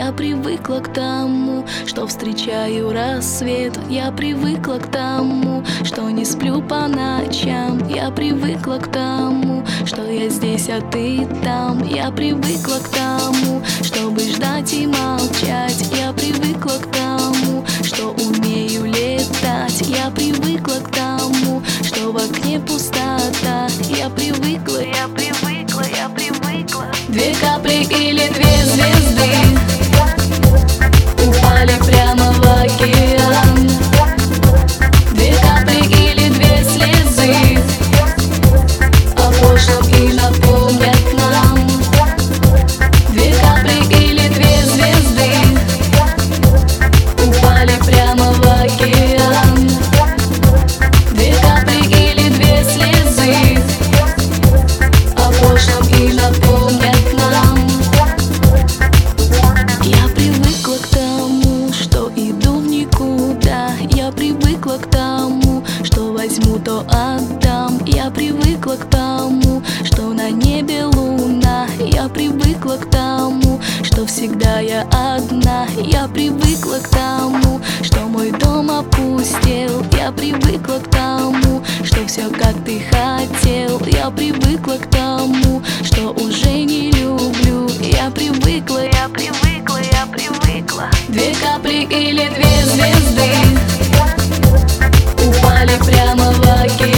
Я привыкла к тому, что встречаю рассвет. Я привыкла к тому, что не сплю по ночам. Я привыкла к тому, что я здесь, а ты там. Я привыкла к тому, чтобы ждать и молчать. Я привыкла к тому, что умею летать. Я привыкла к тому, что в окне пустота. Я привыкла, я привыкла, я привыкла. Две капли или две звезды упали прямо в океан. Две капли или две слезы о прошлом и напомнят нам. Две капли или две звезды упали прямо в океан. Две капли или две слезы о прошлом и напомнят нам. Я привыкла к тому, что иду в никуда. Я привыкла к тому, что возьму, то отдам. Я привыкла к тому, что на небе луна. Я привыкла к тому, что всегда я одна. Я привыкла к тому, что мой дом опустел. Я привыкла к тому, что все как ты хотел. Я привыкла к тому, что уже не люблю. Я привыкла, я привыкла, я привыкла. Две капли или две звезды упали прямо в океан.